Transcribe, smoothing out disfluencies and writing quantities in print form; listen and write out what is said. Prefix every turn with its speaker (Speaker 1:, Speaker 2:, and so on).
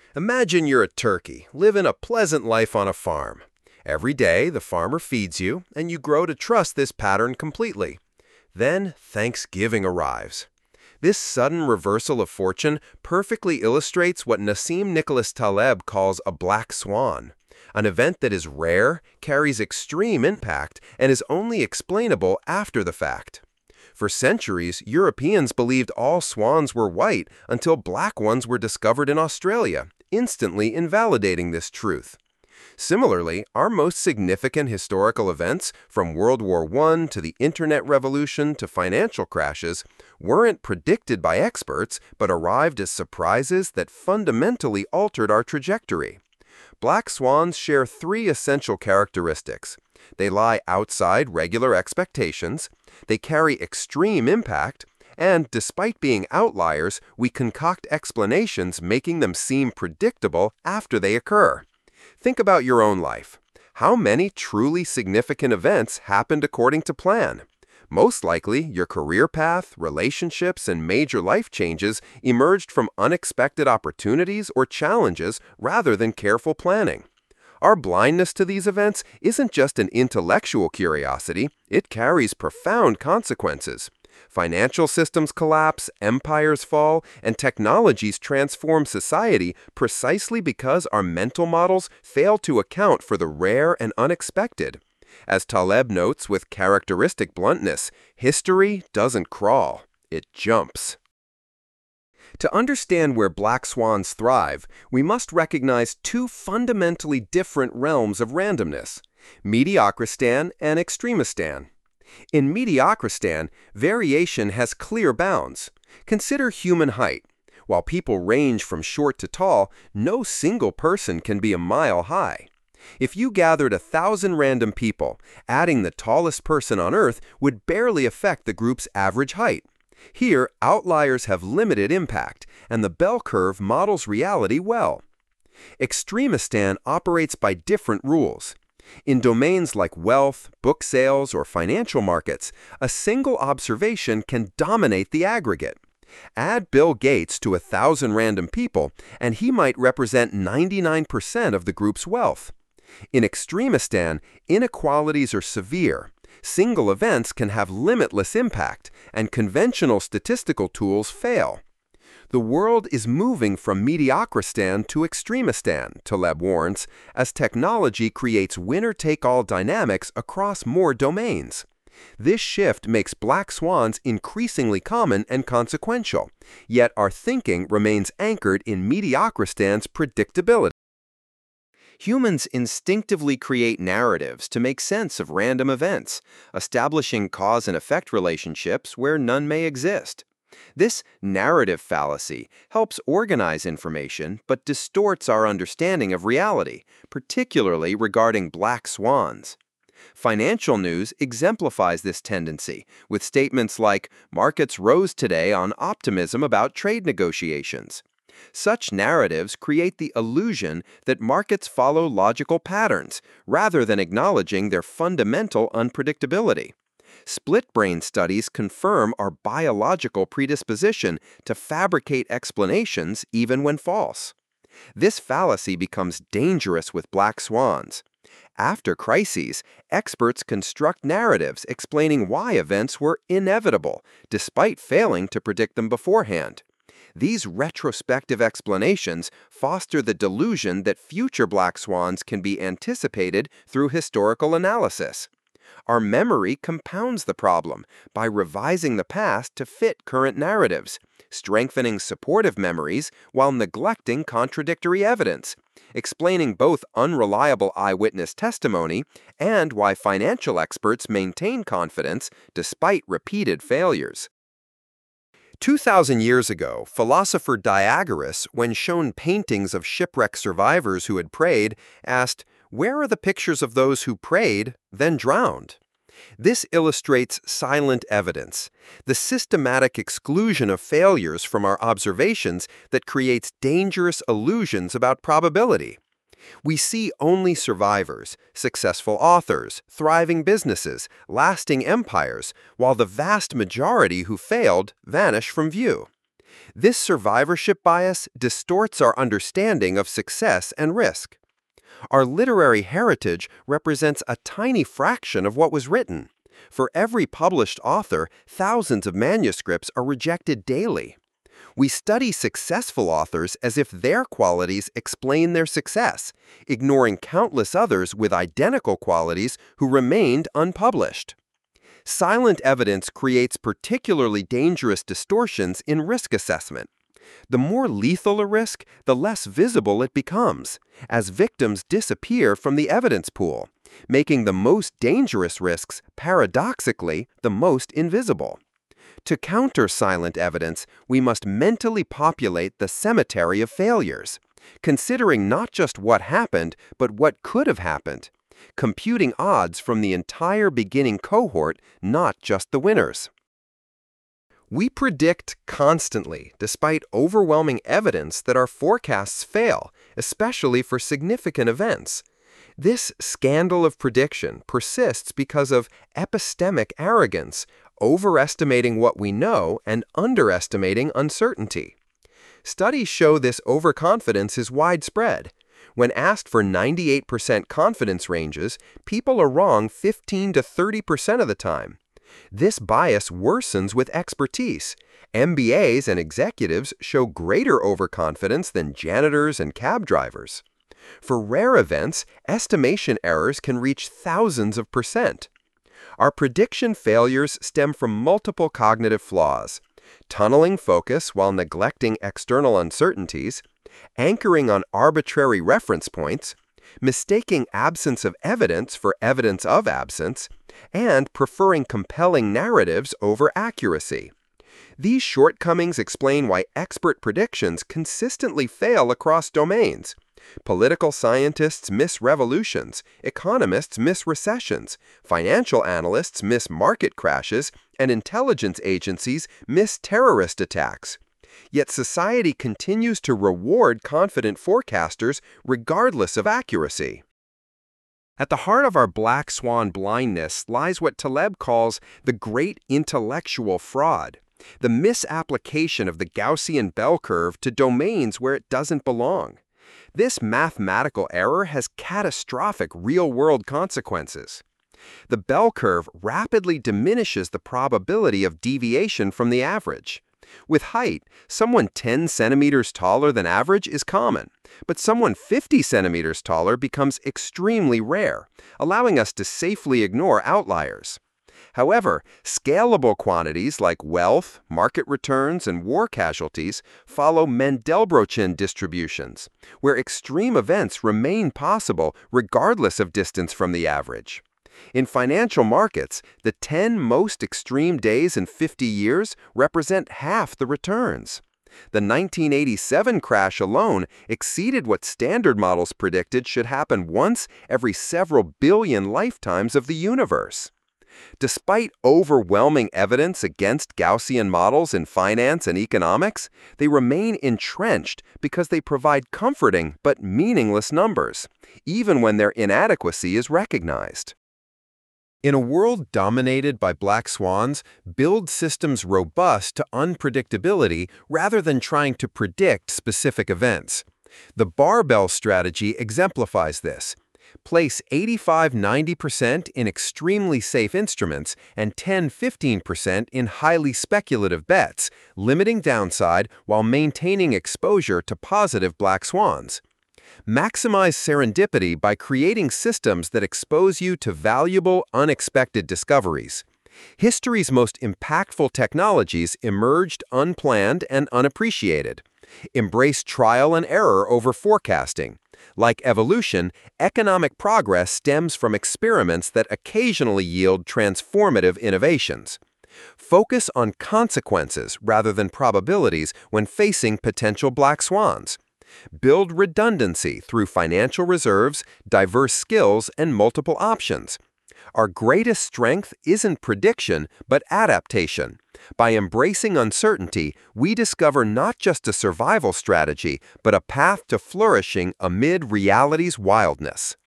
Speaker 1: Imagine you're a turkey, living a pleasant life on a farm. Every day, the farmer feeds you, and you grow to trust this pattern completely. Then, Thanksgiving arrives. This sudden reversal of fortune perfectly illustrates what Nassim Nicholas Taleb calls a black swan, an event that is rare, carries extreme impact, and is only explainable after the fact. For centuries, Europeans believed all swans were white until black ones were discovered in Australia, instantly invalidating this truth. Similarly, our most significant historical events, from World War I to the Internet revolution to financial crashes, weren't predicted by experts but arrived as surprises that fundamentally altered our trajectory. Black swans share three essential characteristics. They lie outside regular expectations, they carry extreme impact, and despite being outliers, we concoct explanations making them seem predictable after they occur. Think about your own life. How many truly significant events happened according to plan? Most likely, your career path, relationships, and major life changes emerged from unexpected opportunities or challenges rather than careful planning. Our blindness to these events isn't just an intellectual curiosity, it carries profound consequences. Financial systems collapse, empires fall, and technologies transform society precisely because our mental models fail to account for the rare and unexpected. As Taleb notes with characteristic bluntness, history doesn't crawl, it jumps. To understand where black swans thrive, we must recognize two fundamentally different realms of randomness: Mediocristan and Extremistan. In Mediocristan, variation has clear bounds. Consider human height. While people range from short to tall, no single person can be a mile high. If you gathered 1,000 random people, adding the tallest person on Earth would barely affect the group's average height. Here, outliers have limited impact, and the bell curve models reality well. Extremistan operates by different rules. In domains like wealth, book sales, or financial markets, a single observation can dominate the aggregate. Add Bill Gates to 1,000 random people, and he might represent 99% of the group's wealth. In Extremistan, inequalities are severe. Single events can have limitless impact, and conventional statistical tools fail. The world is moving from Mediocristan to Extremistan, Taleb warns, as technology creates winner-take-all dynamics across more domains. This shift makes black swans increasingly common and consequential, yet our thinking remains anchored in Mediocristan's predictability. Humans instinctively create narratives to make sense of random events, establishing cause and effect relationships where none may exist. This narrative fallacy helps organize information but distorts our understanding of reality, particularly regarding black swans. Financial news exemplifies this tendency, with statements like, "Markets rose today on optimism about trade negotiations." Such narratives create the illusion that markets follow logical patterns, rather than acknowledging their fundamental unpredictability. Split-brain studies confirm our biological predisposition to fabricate explanations even when false. This fallacy becomes dangerous with black swans. After crises, experts construct narratives explaining why events were inevitable, despite failing to predict them beforehand. These retrospective explanations foster the delusion that future black swans can be anticipated through historical analysis. Our memory compounds the problem by revising the past to fit current narratives, strengthening supportive memories while neglecting contradictory evidence, explaining both unreliable eyewitness testimony and why financial experts maintain confidence despite repeated failures. 2,000 years ago, philosopher Diagoras, when shown paintings of shipwreck survivors who had prayed, asked, "Where are the pictures of those who prayed, then drowned?" This illustrates silent evidence, the systematic exclusion of failures from our observations that creates dangerous illusions about probability. We see only survivors, successful authors, thriving businesses, lasting empires, while the vast majority who failed vanish from view. This survivorship bias distorts our understanding of success and risk. Our literary heritage represents a tiny fraction of what was written. For every published author, thousands of manuscripts are rejected daily. We study successful authors as if their qualities explain their success, ignoring countless others with identical qualities who remained unpublished. Silent evidence creates particularly dangerous distortions in risk assessment. The more lethal a risk, the less visible it becomes, as victims disappear from the evidence pool, making the most dangerous risks, paradoxically, the most invisible. To counter silent evidence, we must mentally populate the cemetery of failures, considering not just what happened, but what could have happened, computing odds from the entire beginning cohort, not just the winners. We predict constantly, despite overwhelming evidence that our forecasts fail, especially for significant events. This scandal of prediction persists because of epistemic arrogance, overestimating what we know and underestimating uncertainty. Studies show this overconfidence is widespread. When asked for 98% confidence ranges, people are wrong 15 to 30% of the time. This bias worsens with expertise. MBAs and executives show greater overconfidence than janitors and cab drivers. For rare events, estimation errors can reach thousands of percent. Our prediction failures stem from multiple cognitive flaws: tunneling focus while neglecting external uncertainties, anchoring on arbitrary reference points, mistaking absence of evidence for evidence of absence, and preferring compelling narratives over accuracy. These shortcomings explain why expert predictions consistently fail across domains. Political scientists miss revolutions, economists miss recessions, financial analysts miss market crashes, and intelligence agencies miss terrorist attacks. Yet society continues to reward confident forecasters regardless of accuracy. At the heart of our black swan blindness lies what Taleb calls the great intellectual fraud, the misapplication of the Gaussian bell curve to domains where it doesn't belong. This mathematical error has catastrophic real-world consequences. The bell curve rapidly diminishes the probability of deviation from the average. With height, someone 10 centimeters taller than average is common, but someone 50 centimeters taller becomes extremely rare, allowing us to safely ignore outliers. However, scalable quantities like wealth, market returns, and war casualties follow Mandelbrottian distributions, where extreme events remain possible regardless of distance from the average. In financial markets, the 10 most extreme days in 50 years represent half the returns. The 1987 crash alone exceeded what standard models predicted should happen once every several billion lifetimes of the universe. Despite overwhelming evidence against Gaussian models in finance and economics, they remain entrenched because they provide comforting but meaningless numbers, even when their inadequacy is recognized. In a world dominated by black swans, build systems robust to unpredictability rather than trying to predict specific events. The barbell strategy exemplifies this. Place 85–90% in extremely safe instruments and 10–15% in highly speculative bets, limiting downside while maintaining exposure to positive black swans. Maximize serendipity by creating systems that expose you to valuable, unexpected discoveries. History's most impactful technologies emerged unplanned and unappreciated. Embrace trial and error over forecasting. Like evolution, economic progress stems from experiments that occasionally yield transformative innovations. Focus on consequences rather than probabilities when facing potential black swans. Build redundancy through financial reserves, diverse skills, and multiple options. Our greatest strength isn't prediction, but adaptation. By embracing uncertainty, we discover not just a survival strategy, but a path to flourishing amid reality's wildness.